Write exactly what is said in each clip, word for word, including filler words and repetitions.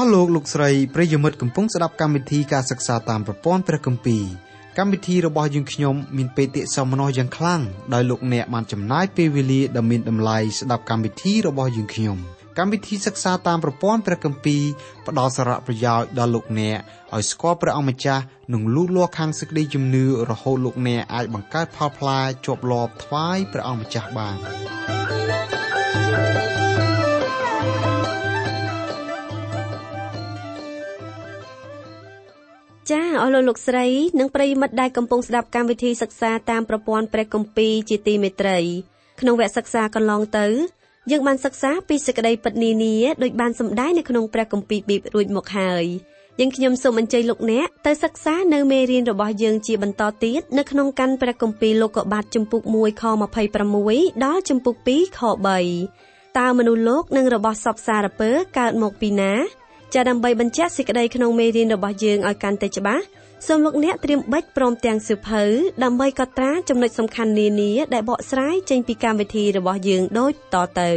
លោកលោកស្រីប្រិយមិត្តកំពុងស្ដាប់កម្មវិធីការសិក្សាតាមប្រព័ន្ធព្រះគម្ពីរកម្មវិធីរបស់យើងខ្ញុំមានបេតិសោមនស្សយ៉ាងខ្លាំងដោយលោកអ្នកបានចំណាយពេលវេលាដ៏មានតម្លៃស្ដាប់កម្មវិធីរបស់យើងខ្ញុំកម្មវិធីសិក្សាតាមប្រព័ន្ធព្រះគម្ពីរផ្ដល់សារៈប្រយោជន៍ដល់លោកអ្នកឲ្យស្គាល់ព្រះអង្គម្ចាស់និងលូតលាស់ខាងសេចក្តីជំនឿរហូតលោកអ្នកអាចបង្កើតផលផ្លែជាប់លាប់ថ្វាយព្រះអង្គម្ចាស់បានចាអស់លោកលោកស្រីនិងប្រិយមិត្តដែលកំពុងស្ដាប់កម្មវិធីសិក្សាតាមប្រព័ន្ធព្រះគម្ពីរជាទីមេត្រីក្នុងវគ្គសិក្សាកន្លងទៅយើងបានសិក្សាពីសេចក្តីពិតនានាដោយបានសម្ដែងនៅក្នុងព្រះគម្ពីរបៀបរួចមកហើយយើងខ្ញុំសូមអញ្ជើញលោកអ្នកទៅសិក្សានៅមេរៀនរបស់យើងជាបន្តទៀតនៅក្នុងកាន់ព្រះគម្ពីរលោកុបាទជំពូកមួយខម្ភៃប្រាំមួយដល់ជំពូកពីរខបីតើមនុស្សលោកនិងរបស់សពសារពើកើតមកពីណាចាដើម្បីបញ្ជាក់សេចក្តីក្នុងមេរៀនរបស់យើងឲ្យកាន់តែច្បាស់សូមលោកអ្នកត្រៀមប៊ិចព្រមទាំងសៀវភៅដើម្បីកត់ត្រាចំណុចសំខាន់នានាដែលបកស្រាយចេញពីកម្មវិធីរបស់យើងដូចតទៅ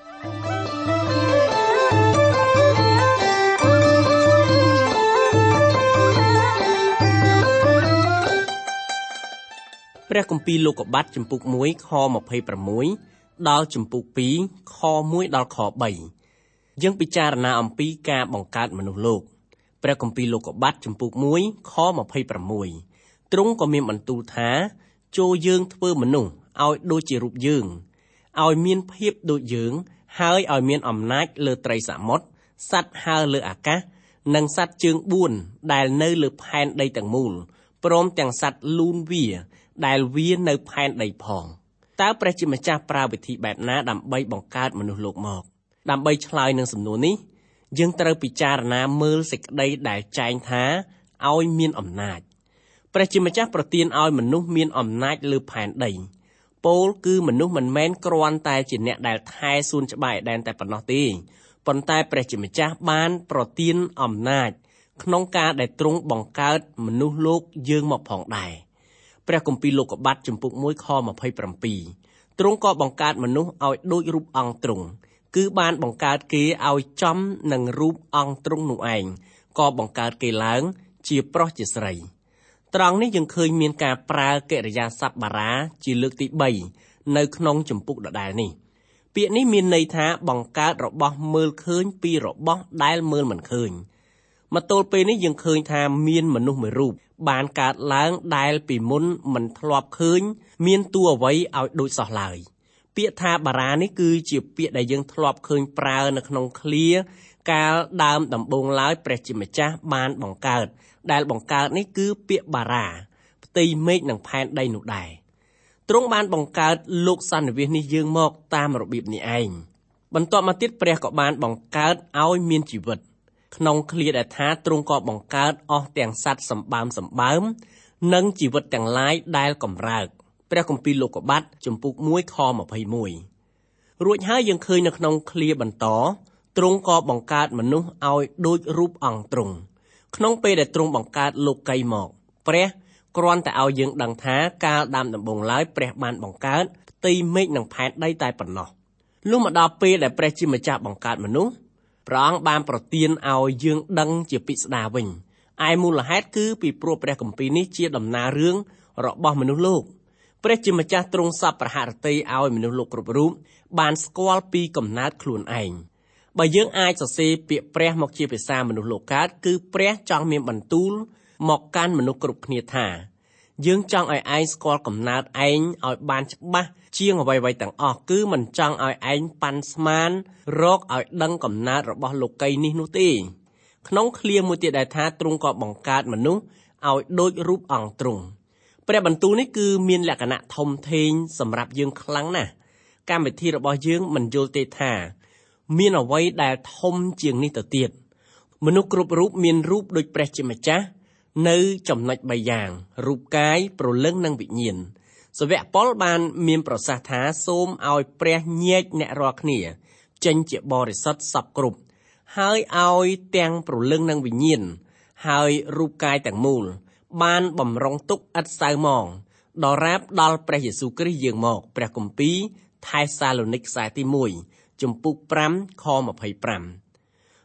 ព្រះគម្ពីរលោកុបាទជំពូកមួយខម្ភៃប្រាំមួយដល់ជំពូកពីរខមួយដល់ខបីយើងពិចារណាអំពីការបង្កើតមនុស្សលោកព្រះគម្ពីរលោកុបាទជំពូកមួយខម្ភៃប្រាំមួយទ្រង់ក៏មានបន្ទូលថាចូលយើងធ្វើមនុស្សឲ្យដូចជារូបយើងឲ្យមានភាពដូចយើងហើយឲ្យមានអំណាចលើត្រីសមុទ្រសត្វហើរលើអាកាសនិងសត្វជើងបួនដែលនៅលើផែនដីទាំងមូលព្រមទាំងសត្វលូនវាដែលវានៅផែនដីផងតើព្រះជាម្ចាស់ប្រើវិធីបែបណាដើម្បីបង្កើតមនុស្សលោកមកដើម្បីឆ្លើយនឹងសំណួរនេះយើងត្រូវពិចារណាមើលសេចក្តីដែលចែងថាឲ្យមានអំណាចព្រះជាម្ចាស់ប្រទានឲ្យមនុស្សមានអំណាចលើផែនដីពោលគឺមនុស្សមិនមែនគ្រាន់តែជាអ្នកដែលថែសួនច្បារឯដែនតែប៉ុណ្ណោះទេប៉ុន្តែព្រះជាម្ចាស់បានប្រទានអំណាចក្នុងការដែលទ្រង់បង្កើតមនុស្សលោកយើងមកផងដែរព្រះគម្ពីរលោកុបាទជំពូកមួយខម្ភៃប្រាំពីរទ្រង់ក៏បង្កើតមនុស្សឲ្យដូចរូបអង្គទ្រង់គឺបានបង្កើតគេឲ្យចំនឹងរូបអង្គទ្រង់នោះឯងក៏បង្កើតគេឡើងជាប្រុសជាស្រីត្រង់នេះយើងឃើញមានការប្រើកិរិយាសព្ទបារាជាលើកទីបីនៅក្នុងជំពូកដដែលនេះពាក្យនេះមានន័យថាបង្កើតរបស់មើលឃើញពីរបស់ដែលមើលមិនឃើញមកទល់ពេលនេះយើងឃើញថាមានមនុស្សមួយរូបបានកើតឡើងដែលពីមុនមិនធ្លាប់ឃើញមានតួអ្វីឲ្យដូចសោះឡើយពាក្យថាបារានេះគឺជាពាក្យដែលយើងធ្លាប់ឃើញប្រើនៅក្នុងឃ្លាកាលដើមដំបូងឡើយព្រះជាម្ចាស់បានបង្កើតដែលបង្កើតនេះគឺពាក្យបារាផ្ទៃមេឃនិងផែនដីនោះដែរទ្រង់បានបង្កើតលោកសន្និវាសនេះយើងមកតាមរបៀបនេះឯងបន្ទាប់មកទៀតព្រះក៏បានបង្កើតឲ្យមានជីវិតក្នុងឃ្លាដែលថាទ្រង់ក៏បង្កើតអស់ទាំងសត្វសម្បើមសម្បើមនិងជីវិតទាំងឡាយដែលកម្រើកព្រះគម្ពីរលោកុបាទជំពូកមួយខម្ភៃមួយរួចហើយយើងឃើញនៅក្នុងឃ្លាបន្តទ្រង់ក៏បង្កើតមនុស្សឲ្យដូចរូបអង្គទ្រង់ក្នុងពេលដែលទ្រង់បង្កើតលោកីមកព្រះគ្រាន់តែឲ្យយើងដឹងថាកាលដើមដំបូងឡើយព្រះបានបង្កើតផ្ទៃមេឃនិងផែនដីតែប៉ុណ្ណោះលុះមកដល់ពេលដែលព្រះជាម្ចាស់បង្កើតមនុស្សព្រះអង្គបានប្រទានឲ្យយើងដឹងជាពិស្ដារវិញឯមូលហេតុគឺពីព្រោះព្រះគម្ពីរនេះជាដំណើររឿងរបស់មនុស្សលោកព្រះជាម្ចាស់ទ្រង់សពប្រហារតីឲ្យមនុស្សលោកគ្រប់រូបបានស្គាល់ពីកំណើតខ្លួនឯងបើយើងអាចសរសេរពាក្យព្រះមកជាភាសាមនុស្សលោកកើតគឺព្រះចង់មានបន្ទូលមកកាន់មនុស្សគ្រប់គ្នាថាយើងចង់ឲ្យឯងស្គាល់កំណើតឯងឲ្យបានច្បាស់ជាងអ្វីៗទាំងអស់គឺមិនចង់ឲ្យឯងប៉ាន់ស្មានរកឲ្យដឹងកំណើតរបស់លោកីនេះនោះទេក្នុងឃ្លាមួយទៀតដែលថាទ្រង់ក៏បង្កើតមនុស្សឲ្យដូចរូបអង្គទ្រង់ព្រះបន្ទូលនេះគឺមានលក្ខណៈធំធេងសម្រាប់យើងខ្លាំងណាស់កម្មវិធីរបស់យើងមិនយល់ទេថាមានអ្វីដែលធំជាងនេះទៅទៀតមនុស្សគ្រប់រូបមានរូបដូចព្រះជាម្ចាស់នៅចំណុចបីយ៉ាងរូបកាយព្រលឹងនិងវិញ្ញាណសាវកប៉ុលបានមានប្រសាសន៍ថាសូមឲ្យព្រះញែកអ្នករាល់គ្នាចេញជាបរិសុទ្ធសពគ្រប់ហើយឲ្យទាំងព្រលឹងនិងវិញ្ញាណហើយរូបកាយទាំងមូលបានបំរុងទុកឥតសៅហ្មងដរាបដល់ព្រះយេស៊ូវគ្រីស្ទយើងមកព្រះគម្ពីរថេសាឡូនីកខ្សែទីមួយជំពូកប្រាំខម្ភៃប្រាំ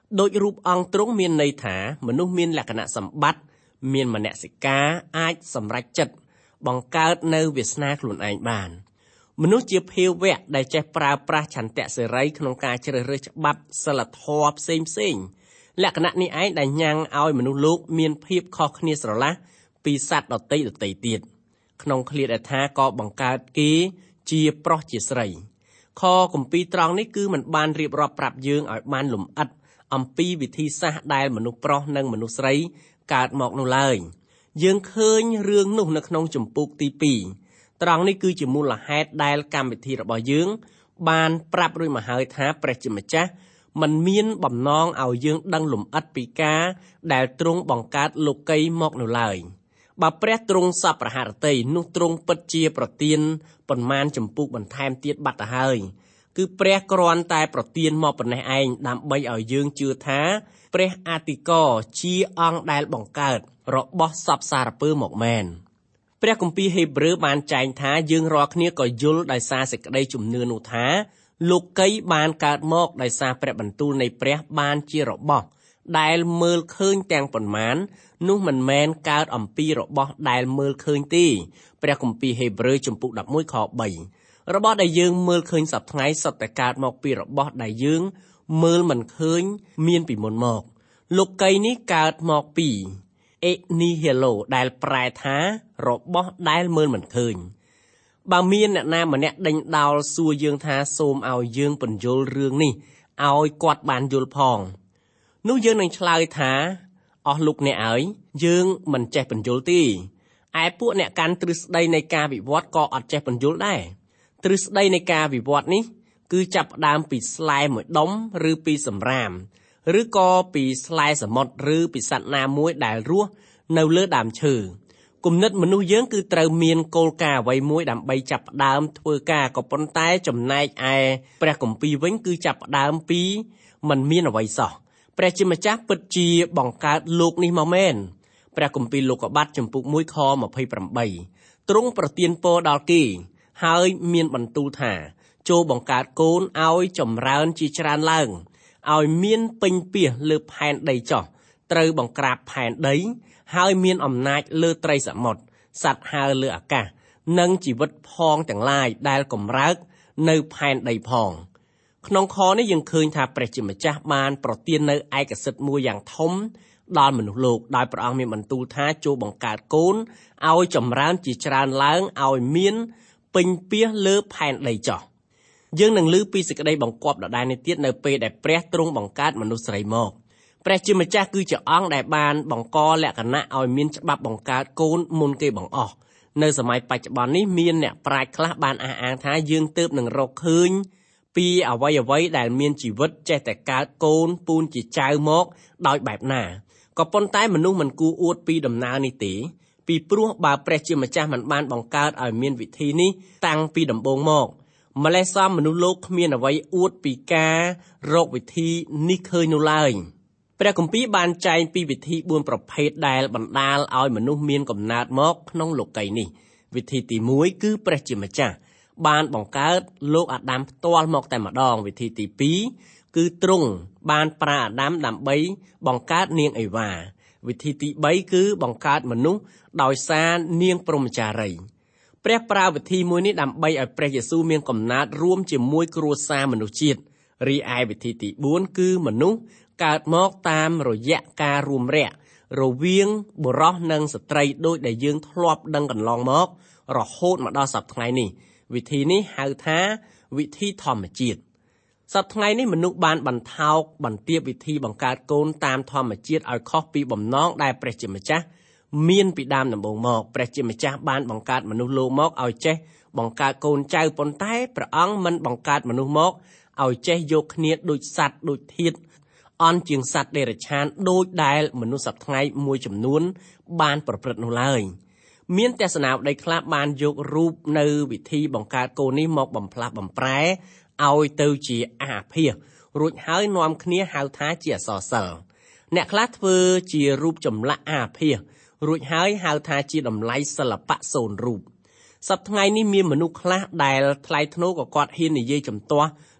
ដូចរូបអង្គទ្រង់មានន័យថាមនុស្សមានលក្ខណៈសម្បត្តិមានមនសិការអាចសម្រេចចិត្តបង្កើតនៅវាសនាខ្លួនឯងបានមនុស្សជាភាវៈដែលចេះប្រើប្រាស់ឆន្ទៈសេរីក្នុងការជ្រើសរើសច្បាប់សិលធម៌ផ្សេងផ្សេងលក្ខណៈនេះឯងដែលញ៉ាំងឲ្យមនុស្សលោកមានភាពខុសគ្នាស្រឡះពីសត្វដទៃដទៃទៀតក្នុងឃ្លាដែលថាក៏បង្កើតគេជាប្រុសជាស្រីខគម្ពីរត្រង់នេះគឺมันបានរៀបរាប់ប្រាប់យើងឲ្យបានលម្អិតអំពីវិធីសាស្ត្រដែលមនុស្សប្រុសនិងមនុស្សស្រីកើតមកនោះឡើយយើងឃើញរឿងនោះនៅក្នុងជំពូកទីពីរត្រង់នេះគឺជាមូលហេតុដែលកម្មវិធីរបស់យើងបានប្រាប់រួចមកហើយថាព្រះជាម្ចាស់มันមានបំណងឲ្យយើងដឹងលម្អិតពីការដែលទ្រង់បង្កើតលោកីមកនោះឡើយបើព្រះទ្រង់សពរហរតីនោះទ្រង់ពិតជាប្រទានប៉ុន្មានចម្ពោះបន្ថែមទៀតបាត់ទៅហើយគឺព្រះគ្រាន់តែប្រទានមកប៉ុណ្ណេះឯងដើម្បីឲ្យយើងជឿថាព្រះអធិការជាអង្គដែលបង្កើតរបស់សពសារពើមកមែនព្រះគម្ពីរហេព្រើរបានចែងថាយើងរាល់គ្នាក៏យល់ដោយសារសេចក្តីជំនឿនោះថាលោកីបានកើតមកដោយសារព្រះបន្ទូលនៃព្រះបានជារបស់ដែលមើលឃើញទាំងប៉ុន្មាននោះមិនមែនកើតអំពីរបស់ដែលមើលឃើញទេព្រះគម្ពីរហេព្រើរជំពូកដប់មួយខបីរបស់ដែលយើងមើលឃើញសប្តាហ៍ថ្ងៃសុទ្ធតែកើតមកពីរបស់ដែលយើងមើលមិនឃើញមានពីមុនមកលោកីនេះកើតមកពីអេនីហេឡូដែលប្រែថារបស់ដែលមើលមិនឃើញបើមានអ្នកណាម្នាក់ដេញដោលសួរយើងថាសូមឲ្យយើងពន្យល់រឿងនេះឲ្យគាត់បានយល់ផងនោះយើងនឹងឆ្លើយថាអស់លោកអ្នកអើយយើងមិនចេះពន្យល់ទេឯពួកអ្នកកាន់ទ្រឹស្ដីនៃការវិវត្តក៏អត់ចេះពន្យល់ដែរទ្រឹស្ដីនៃការវិវត្តនេះគឺចាប់ផ្ដើមពីស្លែមួយដុំឬពីសម្រាមឬក៏ពីស្លែសមុទ្រឬពីសត្វណាមួយដែលរស់នៅលើដើមឈើគំនិតមនុស្សយើងគឺត្រូវមានគោលការណ៍អ្វីមួយដើម្បីចាប់ផ្ដើមធ្វើការក៏ប៉ុន្តែចំណែកឯព្រះគម្ពីរវិញគឺចាប់ផ្ដើមពីមិនមានអ្វីសោះព្រះជាម្ចាស់ពិតជាបង្កើតលោកនេះមកមែនព្រះគម្ពីរលោកុបាទជំពូកមួយខម្ភៃប្រាំបីទ្រង់ប្រទានពរដល់គេហើយមានបន្ទូលថាចូលបង្កើតកូនឲ្យចម្រើនជាច្រើនឡើងឲ្យមានពេញពាសលើផែនដីចុះត្រូវបង្ក្រាបផែនដីហើយមានអំណាចលើត្រីសមុទ្រសត្វហើរលើអាកាសនិងជីវិតផងទាំងឡាយដែលកម្រើកនៅផែនដីផងក្នុងខនេះយើងឃើញថាព្រះជាម្ចាស់បានប្រទាននៅឯកសិទ្ធិមួយយ៉ាងធំដល់មនុស្សលោកដោយព្រះអង្គមានបន្ទូលថាចូលបង្កើតកូនឲ្យចម្រើនជាច្រើនឡើងឲ្យមានពេញពាសលើផែនដីចុះយើងនឹងឮពីសេចក្តីបង្គាប់ដដែលនេះទៀតនៅពេលដែលព្រះទ្រង់បង្កើតមនុស្សស្រីមកព្រះជាម្ចាស់គឺជាអង្គដែលបានបង្កលក្ខណៈឲ្យមានច្បាប់បង្កើតកូនមុនគេបង្អស់នៅសម័យបច្ចុប្បន្ននេះមានអ្នកប្រាជ្ញខ្លះបានអះអាងថាយើងទើបនឹងរកឃើញពីអ្វីអ្វីដែលមានជីវិតចេះតែកើតកូនពូនជាចៅមកដោយបែបណាក៏ប៉ុន្តែមនុស្សមិនគួរអួតពីដំណើរនេះទេពីព្រោះបើព្រះជាម្ចាស់មិនបានបង្កើតឲ្យមានវិធីនេះតាំងពីដំបូងមកម្លេះសមមនុស្សលោកគ្មានអ្វីអួតពីការរកវិធីនេះឃើញនោះឡើយព្រះគម្ពីរបានចែងពីវិធីបួនប្រភេទដែលបណ្ដាលឲ្យមនុស្សមានកំណើតមកក្នុងលោកីយ៍នេះវិធីទីមួយគឺព្រះជាម្ចាស់បានបង្កើតលោកអាដាមផ្ទាល់មកតែម្ដងវិធីទីពីរគឺទ្រង់បានប្រើអាដាមដើម្បីបង្កើតនាងអេវ៉ាវិធីទីបីគឺបង្កើតមនុស្សដោយសារនាងព្រហ្មចារីព្រះប្រើវិធីមួយនេះដើម្បីឲ្យព្រះយេស៊ូវមានកំណើតរួមជាមួយគ្រួសារមនុស្សជាតិរីឯវិធីទីបួនគឺមនុស្សកើតមកតាមរយៈការរួមរយៈរវាងបុរសនិងស្ត្រីដូចដែលយើងធ្លាប់ដឹងកន្លងមករហូតមកដល់សប្តាហ៍ថ្ងៃនេះវិធីនេះហៅថាវិធីធម្មជាតិសប្តាហ៍ថ្ងៃនេះមនុស្សបានបន្ថោកបន្ទាបវិធីបង្កើតកូនតាមធម្មជាតិឲ្យខុសពីបំណងដែលព្រះជាម្ចាស់មានពីដើមដំបូងមកព្រះជាម្ចាស់បានបង្កើតមនុស្សលោកមកឲ្យចេះបង្កើតកូនចៅប៉ុន្តែព្រះអង្គមិនបង្កើតមនុស្សមកឲ្យចេះយកគ្នាដូចសត្វដូចធាតុអន់ជាងសត្វដេរឆានដូចដែលមនុស្សសប្តាហ៍ថ្ងៃមួយចំនួនបានប្រព្រឹត្តនោះឡើយមានទស្សនាវដ្តីខ្លះបានយករូបនៅវិធីបង្កើតកូននេះមកបំផ្លាស់បំប្រែឲ្យទៅជាអាភាសរួចហើយនាំគ្នាហៅថាជាអក្សរសិល្ប៍អ្នកខ្លះធ្វើជារូបចម្លាក់អាភាសរួចហើយហៅថាជាតម្លៃសិល្បៈសូន្យរូបសប្តាហ៍ថ្ងៃនេះមានមនុស្សខ្លះដែលថ្លៃថ្នូរក៏គាត់ហ៊ាននិយាយចំទាស់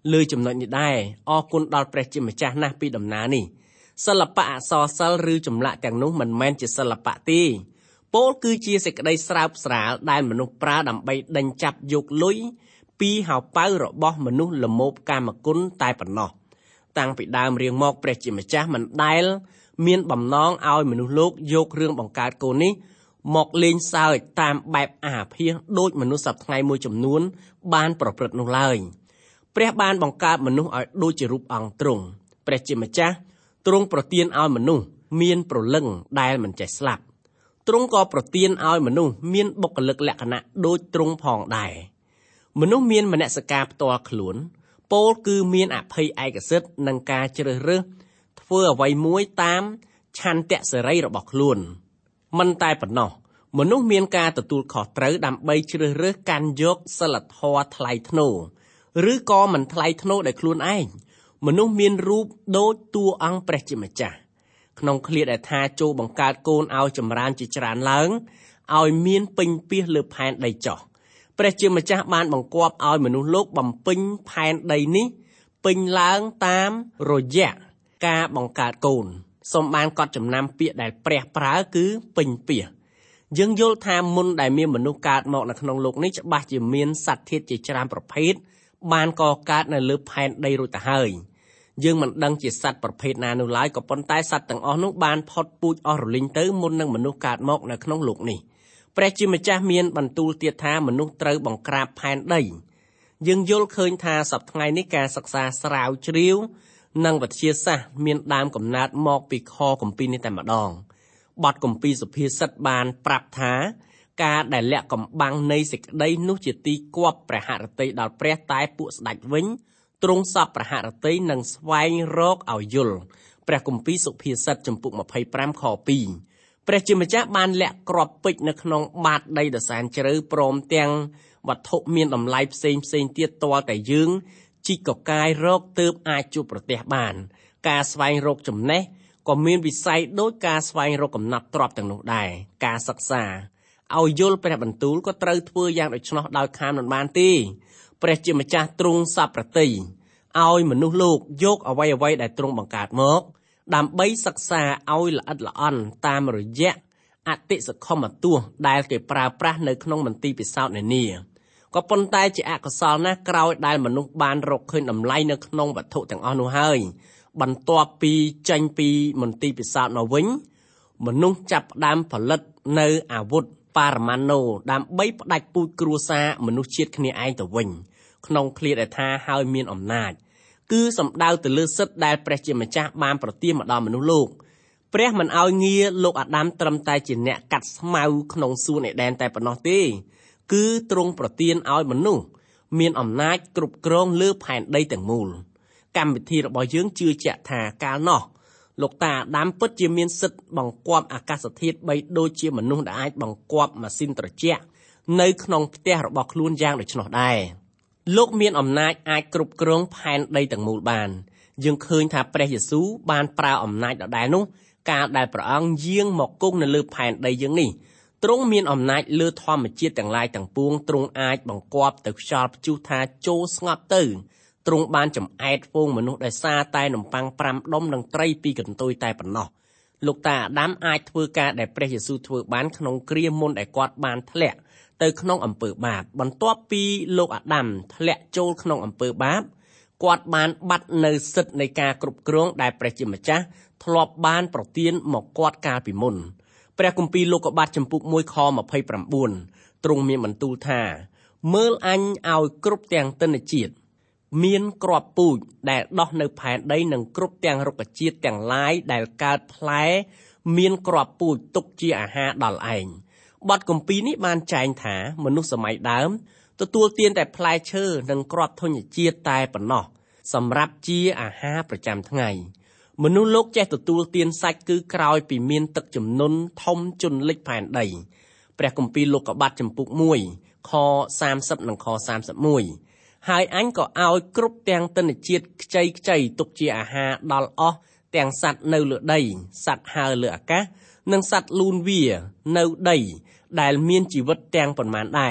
លើចំណុចនេះដែរអរគុណដល់ព្រះជាម្ចាស់ណាស់ពីដំណើរនេះសិល្បៈអក្សរសិល្ប៍ឬចម្លាក់ទាំងនោះមិនមែនជាសិល្បៈទេពោលគឺជាសេចក្តីស្រើបស្រាលដែលមនុស្សប្រើដើម្បីដេញចាប់យកលុយពីហោប៉ៅរបស់មនុស្សល្មោបកាមគុណតែប៉ុណ្ណោះតាំងពីដើមរៀងមកព្រះជាម្ចាស់មិនដែលមានបំណងឲ្យមនុស្សលោកយករឿងបង្កើតកូននេះមកលេងសើចតាមបែបអាភាសដូចមនុស្សសប្តាហ៍ថ្ងៃមួយចំនួនបានប្រព្រឹត្តនោះឡើយព្រះបានបង្កើតមនុស្សឲ្យដូចជារូបអង្គទ្រង់ព្រះជាម្ចាស់ទ្រង់ប្រទានឲ្យមនុស្សមានព្រលឹងដែលមិនចេះស្លាប់ទ្រង់ក៏ប្រទានឲ្យមនុស្សមានបុគ្គលិកលក្ខណៈដូចទ្រង់ផងដែរមនុស្សមានមនសិការផ្ទាល់ខ្លួនពោលគឺមានអភ័យឯកសិទ្ធិនិងការជ្រើសរើសធ្វើអ្វីមួយតាមឆន្ទៈសេរីរបស់ខ្លួនមិនតែប៉ុណ្ណោះមនុស្សមានការទទួលខុសត្រូវដើម្បីជ្រើសរើសកាន់យកសិលធម៌ថ្លៃថ្នូរឬក៏មិនថ្លៃថ្នូរដោយខ្លួនឯងមនុស្សមានរូបដូចតួអង្គព្រះជាម្ចាស់ក្នុងឃ្លាដែលថាចូលបង្កើតកូនឲ្យចម្រើនជាច្រើនឡើងឲ្យមានពេញពាសលើផែនដីចោះព្រះជាម្ចាស់បានបង្គាប់ឲ្យមនុស្សលោកបំពេញផែនដីនេះពេញឡើងតាមរយៈការបង្កើតកូនសូមបានកត់ចំណាំពាក្យដែលព្រះប្រើគឺពេញពាសយើងយល់ថាមុនដែលមានមនុស្សកើតមកនៅក្នុងโลกនេះច្បាស់ជាមានសត្វធាតុជាច្រើនប្រភេទបានកកើតនៅលើផែនដីរួចទៅហើយយើងមិនដឹងជាសត្វប្រភេទណានោះឡើយក៏ប៉ុន្តែសត្វទាំងអស់នោះបានផុតពូជអស់រលីងទៅមុននឹងមនុស្សកើតមកនៅក្នុងโลกនេះព្រះជាម្ចាស់មានបន្ទូលទៀតថាមនុស្សត្រូវបង្ក្រាបផែនដីយើងយល់ឃើញថាសប្តាហ៍ថ្ងៃនេះការសិក្សាស្រាវជ្រាវនិងវិទ្យាសាស្ត្រមានដើមកំណើតមកពីខគម្ពីរនេះតែម្ដងបទគម្ពីរសុភាសិតបានប្រាប់ថាការដែលលាក់កំបាំងនៃសេចក្តីនោះជាទីគប់ព្រះហឫទ័យដល់ព្រះតែពួកស្ដេចវិញទ្រង់សពព្រះហឫទ័យនឹងស្វែងរកឲ្យយល់ព្រះគម្ពីរសុភាសិតចំពុកម្ភៃប្រាំខពីរព្រះជាម្ចាស់បានលាក់គ្រាប់ពេជ្រនៅក្នុងបាតដីដ៏សែនជ្រៅព្រមទាំងវត្ថុមានតម្លៃផ្សេងផ្សេងទៀតទាល់តែយើងជីកកកាយរកទើបអាចជួបប្រទះបានការស្វែងរកចំណេះក៏មានវិស័យដូចការស្វែងរកកំណត់ទ្រព្យទាំងនោះដែរការសិក្សាឲ្យយល់ព្រះបន្ទូលក៏ត្រូវធ្វើយ៉ាងដូច្នោះដោយខានមិនបានទេព្រះជាម្ចាស់ទ្រង់សពប្រតិឲ្យមនុស្សលោកយកអ្វីអ្វីដែលទ្រង់បង្កើតមកដើម្បីសិក្សាឲ្យល្អិតល្អន់តាមរយៈអតិសខមទស្សន៍ដែលគេប្រើប្រាស់នៅក្នុងមន្ទីរពិសោធន៍នានាក៏ប៉ុន្តែជាអកុសលណាស់ក្រោយដែលមនុស្សបានរកឃើញតម្លៃនៅក្នុងវត្ថុទាំងអស់នោះហើយបន្ទាប់ពីចេញពីមន្ទីរពិសោធន៍មកវិញមនុស្សចាប់ផ្ដើមផលិតនៅអាវុធប៉ារ៉ាម៉ាណូដើម្បីផ្ដាច់ពូជគ្រួសារមនុស្សជាតិគ្នាឯងទៅវិញក្នុងឃ្លាដែលថាហើយមានអំណាចគឺសំដៅទៅលើសិទ្ធិដែលព្រះជាម្ចាស់បានប្រទានមកដល់មនុស្សលោកព្រះមិនឲ្យងារលោកអាដាមត្រឹមតែជាអ្នកកាត់ស្មៅក្នុងសួនអេដែនតែប៉ុណ្ណោះទេគឺទ្រង់ប្រទានឲ្យមនុស្សមានអំណាចគ្រប់គ្រងលើផែនដីទាំងមូលកម្មវិធីរបស់យើងជឿជាក់ថាកាលនោះលោកតាអាដាមពិតជាមានសិទ្ធិបង្គាប់អាកាសធាតុបីដូចជាមនុស្សដែលអាចបង្គាប់ម៉ាស៊ីនត្រជាក់នៅក្នុងផ្ទះរបស់ខ្លួនយ៉ាងដូច្នោះដែរលោកមានអំណាចអាចគ្រប់គ្រងផែនដីទាំងមូលបានយើងឃើញថាព្រះយេស៊ូវបានប្រើអំណាចដដែលនោះកាលដែលព្រះអង្គយាងមកគង់នៅលើផែនដីយើងនេះទ្រង់មានអំណាចលើធម្មជាតិទាំងឡាយទាំងពួងទ្រង់អាចបង្គាប់ទៅខ្យល់ព្យុះថាចូលស្ងប់ទៅទ្រង់បានចំអែតហ្វូងមនុស្សដោយសារតែនំប៉័ងប្រាំដុំនិងត្រីពីរកន្ទុយតែប៉ុណ្ណោះលោកតាអាដាមអាចធ្វើការដែលព្រះយេស៊ូវធ្វើបានក្នុងគ្រាមុនដែលគាត់បានធ្លាក់ទៅក្នុងអំពើបាបបន្ទាប់ពីលោកអាដាមធ្លាក់ចូលក្នុងអំពើបាបគាត់បានបាត់នៅសិទ្ធិនៃការគ្រប់គ្រងដែលព្រះជាម្ចាស់ធ្លាប់បានប្រទានមកគាត់កាលពីមុនព្រះគម្ពីរលោកុបាទចំពុកមួយខម្ភៃប្រាំបួនទ្រង់មានបន្ទូលថាមើលអញឲ្យគ្រប់ទាំងទិន្នជាតិមានគ្រាប់ពូជដែលដុះនៅផែនដីនិងគ្រប់ទាំងរុក្ខជាតិទាំងឡាយដែលកើតផ្លែមានគ្រាប់ពូជទុកជាអាហារដល់ឯងបទគម្ពីរនេះបានចែងថាមនុស្សសម័យដើមទទួលទានតែផ្លែឈើនិងគ្រាប់ធញ្ញជាតិតែប៉ុណ្ណោះសម្រាប់ជាអាហារប្រចាំថ្ងៃមនុស្សលោកចេះទទួលទានសាច់គឺក្រោយពីមានទឹកជំនន់ធំជន់លិចផែនដីព្រះគម្ពីរលោកុបាទចំពុកមួយខសាមសិបនិងខសាមសិបមួយហើយអញក៏ឲ្យគ្រប់ទាំងទិន្នជាតិខ្ចីខ្ចីទុកជាអាហារដល់អស់ទាំងសត្វនៅលើដីសត្វហើរលើអាកាសនិងសត្វលូនវានៅដីដែលមានជីវិតទាំងប៉ុន្មានដែរ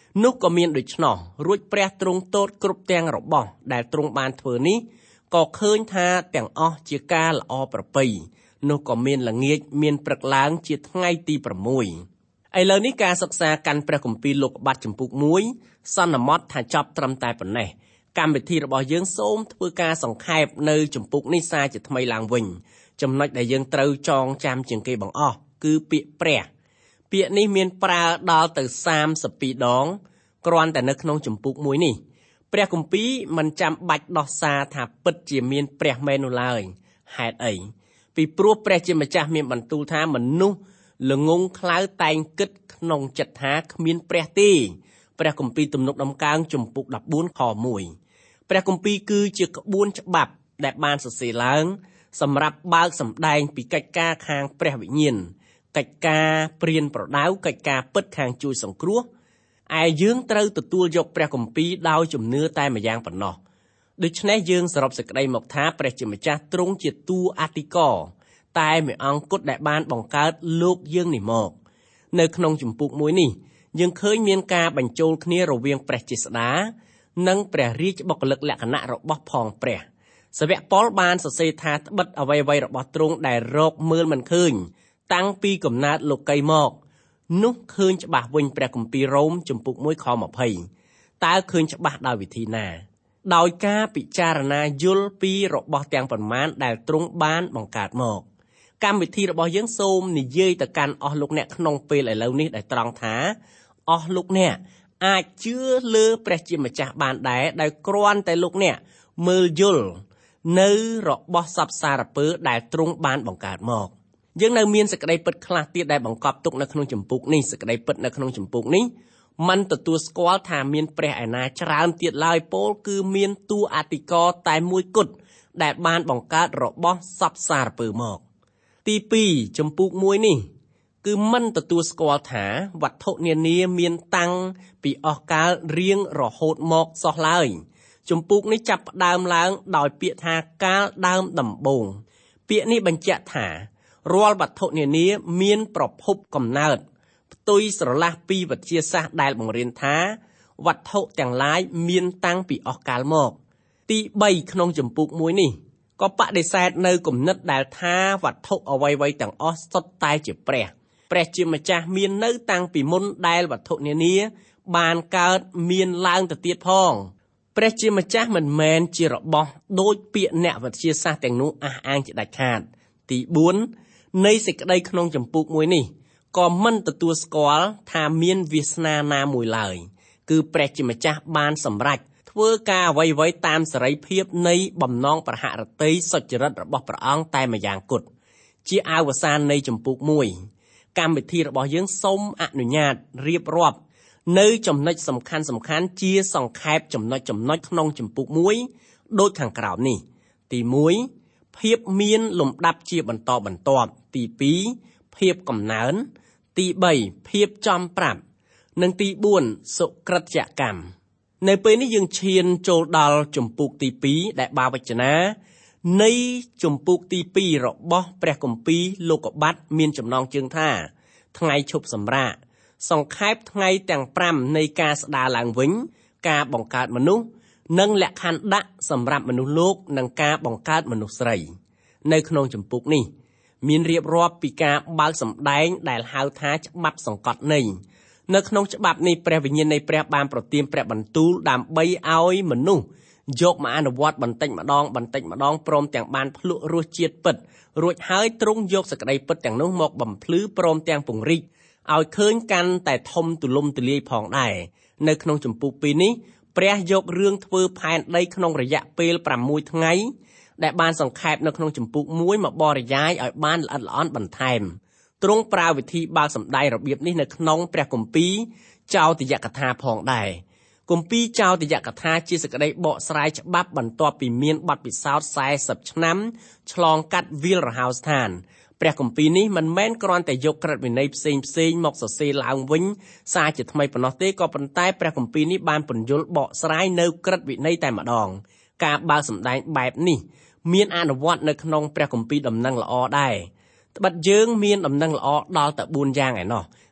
នោះក៏មានដូច្នោះរួចព្រះទ្រង់ទតគ្រប់ទាំងរបស់ដែលទ្រង់បានធ្វើនេះក៏ឃើញថាទាំងអស់ជាការល្អប្រពៃនោះក៏មានល្ងាចមានព្រឹកឡើងជាថ្ងៃទីប្រាំមួយឥឡូវនេះការសិក្សាកាន់ព្រះគម្ពីរលោកុបាតចំពុកមួយសន្មតថាចប់ត្រឹមតែប៉ុណ្ណេះកម្មវិធីរបស់យើងសូមធ្វើការសង្ខេបនៅចំពុកនេះសារជាថ្មីឡើងវិញចំណុចដែលយើងត្រូវចងចាំជាងគេបង្អស់គឺពាក្យព្រះពាក្យនេះមានប្រើដល់ទៅសាមសិបពីរដងគ្រាន់តែនៅក្នុងចំពុកមួយនេះព្រះគម្ពីរមិនចាំបាច់ដោះសារថាពិតជាមានព្រះមែននោះឡើយហេតុអីពីព្រោះព្រះជាម្ចាស់មានបន្ទូលថាមនុស្សល្ងងខ្លៅតែងគិតក្នុងចិត្តថាគ្មានព្រះទេព្រះគម្ពីរទំនុកដំកើងចំពុកដប់បួនខមួយព្រះគម្ពីរគឺជាក្បួនច្បាប់ដែលបានសរសេរឡើងសម្រាប់បើកសម្ដែងពីកិច្ចការខាងព្រះវិញ្ញាណកិច្ចការព្រានប្រដៅកិច្ចការពិតខាងជួយសង្គ្រោះឯយើងត្រូវទទួលយកព្រះគម្ពីរដោយជំនឿតែម្យ៉ាងប៉ុណ្ណោះដូច្នេះយើងសរុបសេចក្តីមកថាព្រះជាម្ចាស់ទ្រង់ជាតួអធិការតែមួយអង្គគត់ដែលបានបង្កើតលោកយើងនេះមកនៅក្នុងជំពូកមួយនេះយើងឃើញមានការបញ្ចូលគ្នារវាងព្រះជាស្តានិងព្រះរាជបុគ្គលិកលក្ខណៈរបស់ផងព្រះសាវកប៉ុលបានសរសេរថាត្បិតអ្វីៗរបស់ទ្រង់ដែលរកមើលមិនឃើញតាំងពីកំណើតលោកីមកនោះឃើញច្បាស់វិញព្រះគម្ពីររ៉ូមចំពុកមួយខម្ភៃតើឃើញច្បាស់ដោយវិធីណាដោយការពិចារណាយល់ពីរបស់ទាំងប៉ុន្មានដែលទ្រង់បានបង្កើតមកកម្មវិធីរបស់យើងសូមនិយាយទៅកាន់អស់លោកអ្នកក្នុងពេលឥឡូវនេះដែលត្រង់ថាអស់លោកអ្នកអាចជឿលើព្រះជាម្ចាស់បានដែរដោយគ្រាន់តែលោកអ្នកមើលយល់នៅរបស់សព្វសារពើដែលទ្រង់បានបង្កើតមកយើងនៅមានសេចក្តីពិតខ្លះទៀតដែលបង្កប់ទុកនៅក្នុងជំពូកនេះសេចក្តីពិតនៅក្នុងជំពូកនេះมันទទួលស្គាល់ថាមានព្រះឯណាច្រើនទៀតឡើយពោលគឺមានតួអធិការតែមួយគត់ដែលបានបង្កើតរបស់សព្វសារពើមកទីពីរជំពូកមួយនេះគឺมันទទួលស្គាល់ថាវត្ថុនានាមានតាំងពីអស់កាលរៀងរហូតមកសោះឡើយជំពូកនេះចាប់ផ្ដើមឡើងដោយពាក្យថាកាលដើមដំបូងពាក្យនេះបញ្ជាក់ថារាល់វត្ថុនានាមានប្រភពកំណើតផ្ទុយស្រឡះពីវិទ្យាសាស្ត្រដែលបង្រៀនថាវត្ថុទាំងឡាយមានតាំងពីអស់កាលមកទីបីក្នុងជំពូកមួយនេះក៏បដិសេធនៅគំនិតដែលថាវត្ថុអ្វីៗទាំងអស់សុទ្ធតែជាព្រះព្រះជាម្ចាស់មាននៅតាំងពីមុនដែលវត្ថុនានាបានកើតមានឡើងទៅទៀតផងព្រះជាម្ចាស់មិនមែនជារបស់ដូចពាក្យអ្នកវិទ្យាសាស្ត្រទាំងនោះអះអាងជាដាច់ខាតទីបួននៃសេចក្តីក្នុងជំពូកមួយនេះក៏មិនទទួលស្គាល់ថាមានវាសនាណាមួយឡើយគឺព្រះជាម្ចាស់បានសម្រេចធ្វើការអ្វីៗតាមសេរីភាពនៃបំណងប្រហារតីសុចរិតរបស់ព្រះអង្គតែម្យ៉ាងគត់ជាអវសាននៃជំពូកមួយកម្មវិធីរបស់យើងសូមអនុញ្ញាតរៀបរាប់នៅចំណុចសំខាន់សំខាន់ជាសង្ខេបចំណុចចំណុចក្នុងជំពូកមួយដូចខាងក្រោមនេះទីមួយភាពមានលំដាប់ជាបន្តបន្ទាប់ទីពីរភាពកំណើនទីបីភាពចំប្រាប់និងទីបួនសុក្រិតកម្មនៅពេលនេះយើងឈានចូលដល់ជំពូកទីពីរដែលបាវចនានៃជំពូកទីពីររបស់ព្រះគម្ពីរលោកុបាតមានចំណងជើងថាថ្ងៃឈប់សម្រាកសង្ខេបថ្ងៃទាំងប្រាំនៃការស្ដារឡើងវិញការបង្កើតមនុស្សនិងលក្ខខណ្ឌដាក់សម្រាប់មនុស្សលោកនិងការបង្កើតមនុស្សស្រីនៅក្នុងជំពូកនេះមានរៀបរាប់ពីការបើកសម្ដែងដែលហៅថាច្បាប់សង្កត់ន័យនៅក្នុងច្បាប់នេះព្រះវិញ្ញាណនៃព្រះបានប្រទានព្រះបន្ទូលដើម្បីឲ្យមនុស្សយកមកអនុវត្តបន្តិចម្ដងបន្តិចម្ដងព្រមទាំងបានភ្លក់រសជាតិពិតរួចហើយទ្រង់យកសេចក្តីពិតទាំងនោះមកបំភ្លឺព្រមទាំងពង្រីកឲ្យឃើញកាន់តែធំទូលំទូលាយផងដែរនៅក្នុងជំពូកពីរនេះព្រះយករឿងធ្វើផែនដីក្នុងរយៈពេលប្រាំមួយថ្ងៃដែលបានសង្ខេបនៅក្នុងជំពូកមួយមកបរិយាយឲ្យបានល្អិតល្អន់បន្ថែមទ្រង់ប្រើវិធីបើកសម្ដែងរបៀបនេះនៅក្នុងព្រះគម្ពីរចោទយកថាផងដែរគម្ពីរចោទយកថាជាសេចក្តីបកស្រាយច្បាប់បន្ទាប់ពីមានបទពិសោធន៍សែសិបឆ្នាំឆ្លងកាត់វាលរហោស្ថានព្រះគម្ពីរនេះមិនមែនគ្រាន់តែយកក្រឹតវិន័យផ្សេងផ្សេងមកសរសេរឡើងវិញសារជាថ្មីប៉ុណ្ណោះទេក៏ប៉ុន្តែព្រះគម្ពីរនេះបានពន្យល់បកស្រាយនៅក្រឹតវិន័យតែម្ដងការបើកសម្ដែងបែបនេះមានអនុវត្តនៅក្នុងព្រះគម្ពីរដំណឹងល្អដែរត្បិតយើងមានដំណឹងល្អដល់ទៅបួនយ៉ាងឯណោះ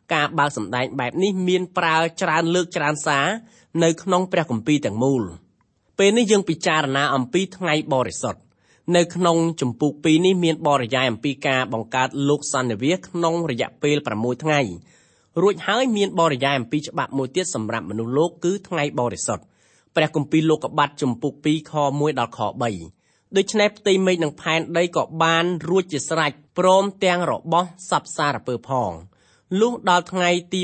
ការបើកសម្ដែងបែបនេះមានប្រើច្រើនលើកច្រើនសារនៅក្នុងព្រះគម្ពីរទាំងមូលពេលនេះយើងពិចារណាអំពីថ្ងៃបរិសុទ្ធនៅក្នុងជំពូកពីរនេះមានបរិយាយអំពីការបង្កើតលោកសន្និវាសក្នុងរយៈពេល6ថ្ងៃរួចហើយមានបរិយាយអំពីច្បាប់មួយទៀតសម្រាប់មនុស្សលោកគឺថ្ងៃបរិសុទ្ធព្រះគម្ពីរលោកុបាទជំពូកពីរខមួយដល់ខបីដូច្នេះផ្ទៃមេឃនិងផែនដីក៏បានរួចជាស្រេចព្រមទាំងរបស់សព្វសារពើផងលុះដល់ថ្ងៃទី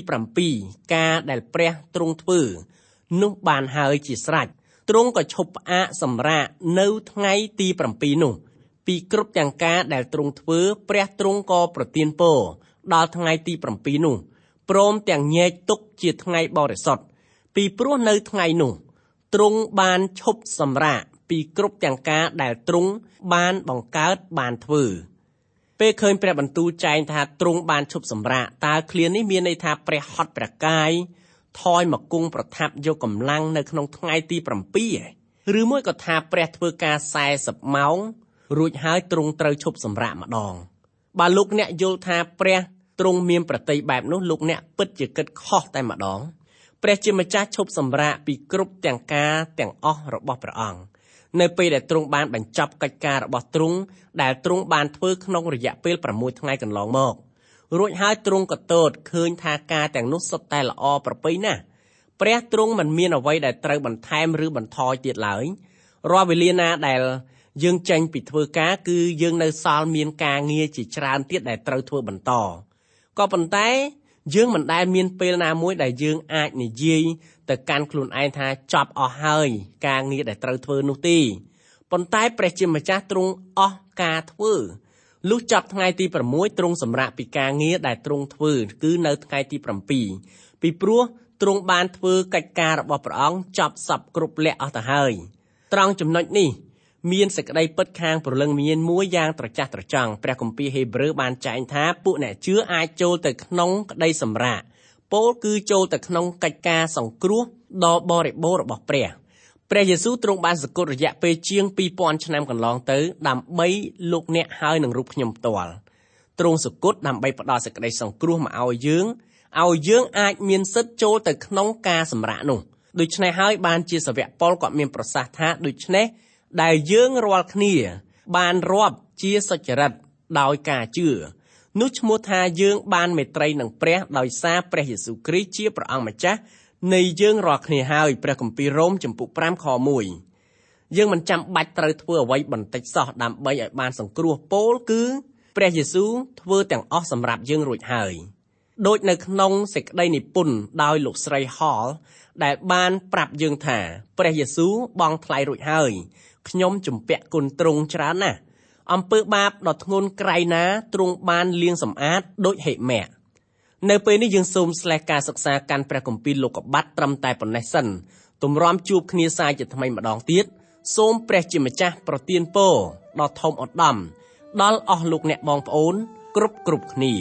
7ការដែលព្រះទ្រង់ធ្វើនោះបានហើយជាស្រេចទ្រង់ក៏ឈប់ផ្អាកសម្រាកនៅថ្ងៃទី7នោះពីគ្រប់ទាំងការដែលទ្រង់ធ្វើព្រះទ្រង់ក៏ប្រទានពរដល់ថ្ងៃទី7នោះព្រមទាំងញែកទុកជាថ្ងៃបរិសុទ្ធពីព្រោះនៅថ្ងៃនោះទ្រង់បានឈប់សម្រាកពីគ្រប់ទាំងការដែលទ្រង់បានបង្កើតបានធ្វើពេលឃើញព្រះបន្ទូលចែងថាទ្រង់បានឈប់សម្រាកតើឃ្លានេះមានន័យថាព្រះហត់ព្រះកាយថយមកគង់ប្រថាប់យកកម្លាំងនៅក្នុងថ្ងៃទី7ឬមួយក៏ថាព្រះធ្វើការសែសិបម៉ោងរួចហើយទ្រង់ត្រូវឈប់សម្រាកម្ដងបើលោកអ្នកយល់ថាព្រះទ្រង់មានប្រតិយបែបនោះលោកអ្នកពិតជាគិតខុសតែម្ដងព្រះជាម្ចាស់ឈប់សម្រាកពីគ្រប់ទាំងការទាំងអស់របស់ព្រះអង្គនៅពេលដែលទ្រង់បានបញ្ចប់កិច្ចការរបស់ទ្រង់ដែលទ្រង់បានធ្វើក្នុងរយៈពេល6ថ្ងៃកន្លងមករួចហើយទ្រង់ក៏ទតឃើញថាការទាំងនោះសុទ្ធតែល្អប្រពៃណាស់ព្រះទ្រង់មិនមានអ្វីដែលត្រូវបន្ថែមឬបន្ថយទៀតឡើយរាល់វេលាណាដែលយើងចេញពីធ្វើការគឺយើងនៅសល់មានការងារជាច្រើនទៀតដែលត្រូវធ្វើបន្តក៏ប៉ុន្តែយើងមិនដែលមានពេលណាមួយដែលយើងអាចនិយាយទៅកាន់ខ្លួនឯងថាចប់អស់ហើយការងារដែលត្រូវធ្វើនោះទេប៉ុន្តែព្រះជាម្ចាស់ទ្រង់អស់ការធ្វើលុះចប់ថ្ងៃទី6ទ្រង់សម្រាកពីការងារដែលទ្រង់ធ្វើគឺនៅថ្ងៃទី7ពីព្រោះទ្រង់បានធ្វើកិច្ចការរបស់ព្រះអង្គចប់សពគ្រប់លក្ខអស់ទៅហើយត្រង់ចំណុចនេះមានសេចក្តីពិតខាងព្រលឹងវិញ្ញាណមួយយ៉ាងត្រចះត្រចង់ព្រះគម្ពីរហេព្រើរបានចែងថាពួកអ្នកជឿអាចចូលទៅក្នុងក្តីសម្រាកពោលគឺចូលទៅក្នុងកិច្ចការសង្គ្រោះដ៏បរិបូរណ៍របស់ព្រះព្រះយេស៊ូវទ្រង់បានសគត់រយៈពេលជាងពីរពាន់ឆ្នាំកន្លងទៅដើម្បីលោកអ្នកហើយនឹងរូបខ្ញុំផ្ទាល់ទ្រង់សគត់ដើម្បីផ្ដល់សេចក្តីសង្គ្រោះមកឲ្យយើងឲ្យយើងអាចមានសិទ្ធិចូលទៅក្នុងការសម្រាកនោះដូច្នេះហើយបានជាសាវកប៉ុលគាត់មានប្រសាសន៍ថាដូច្នេះដែលយើងរាល់គ្នាបានរាប់ជាសុចរិតដោយការជឿនោះឈ្មោះថាយើងបានមេត្រីនឹងព្រះដោយសារព្រះយេស៊ូវគ្រីស្ទជាព្រះអង្គម្ចាស់នៃយើងរាល់គ្នាហើយព្រះគម្ពីររ៉ូមចំពុក5ខមួយយើងមិនចាំបាច់ត្រូវធ្វើអ្វីបន្តិចសោះដើម្បីឲ្យបានសង្គ្រោះពោលគឺព្រះយេស៊ូវធ្វើទាំងអស់សម្រាប់យើងរួចហើយដូចនៅក្នុងសេចក្តីនិពន្ធដោយលោកស្រី Hall ដែលបានប្រាប់យើងថាព្រះយេស៊ូវបង់ថ្លៃរួចហើយខ្ញុំជំពាក់គុណទ្រង់ច្រើនណាស់អំពើបាបដ៏ធ្ងន់ក្រៃណាទ្រង់បានលាងសម្អាតដូចហេម៉ែនៅពេលនេះយើងសូមស្លេះការសិក្សាកាន់ព្រះគម្ពីរលោកុបាទត្រឹមតែប៉ុណ្ណេះសិនទម្រាំជួបគ្នាសាជាថ្មីម្ដងទៀតសូមព្រះជាម្ចាស់ប្រទានពរដ៏ធំឧត្តមដល់អស់លោកអ្នកបងប្អូនគ្រប់គ្រប់គ្នា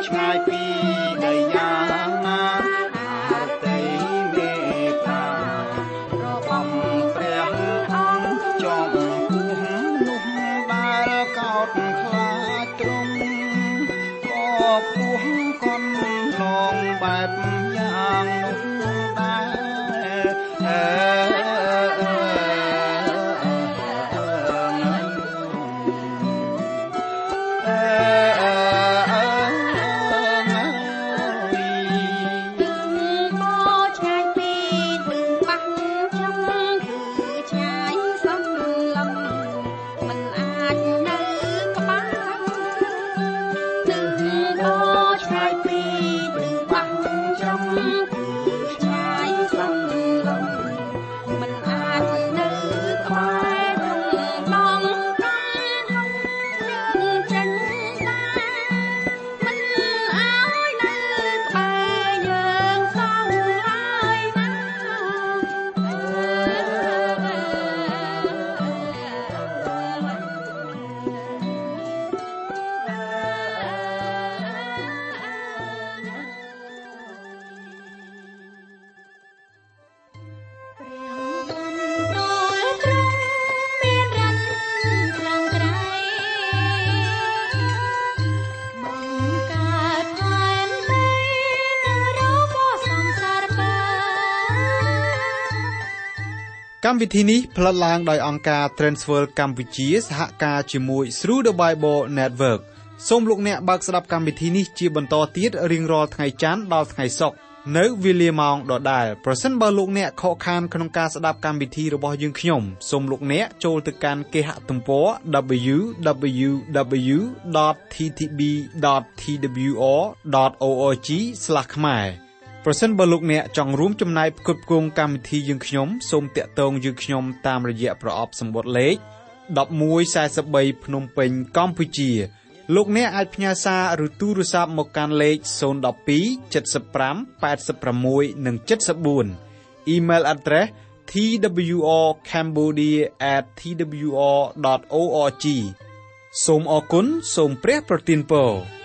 ឆ្ងាយពីដីយ៉ាងណាអរតីមេត្តារបស់ព្រះអង្គចំពោះនោះដែលកោតខ្លាចទ្រង់ក៏ពោះកន់ឡងបែបយ៉ាងនោះដែរកម្មវិធីនេះផ្លាត់ឡើងដោយអង្គការ Transworld កម្ពុជាសហការជាមួយ Through the Bible Network សូមលោកអ្នកបើកស្ដាប់កម្មវិធីនេះជាបន្តទៀតរៀងរាល់ថ្ងៃច័ន្ទដល់ថ្ងៃសុក្រនៅវេលាម៉ោងដដែលប្រសិនបើលោកអ្នកខកខានក្នុងការស្ដាប់កម្មវិធីរបស់យើងខ្ញុំសូមលោកអ្នកចូលទៅកាន់គេហទំព័រ double-u double-u double-u dot t t b dot t w r dot org ស្លាស ខ្មែរប្រសិនបើលោកអ្នកចង់រួមចំណែកផ្គត់ផ្គង់កម្មវិធីយើងខ្ញុំសូមតាក់ទងយើងខ្ញុំតាមរយៈប្រអប់សម្បត្តិលេខmột một bốn baភ្នំពេញកម្ពុជាលោកអ្នកអាចផ្ញើសារឬទូរស័ព្ទមកកាន់លេខศูนย์ หนึ่ง สอง เจ็ด ห้า แปด หก និង เจ็ด สี่ Email address t w r cambodia at t w r dot org សូមអរគុណសូមព្រះប្រទានពរ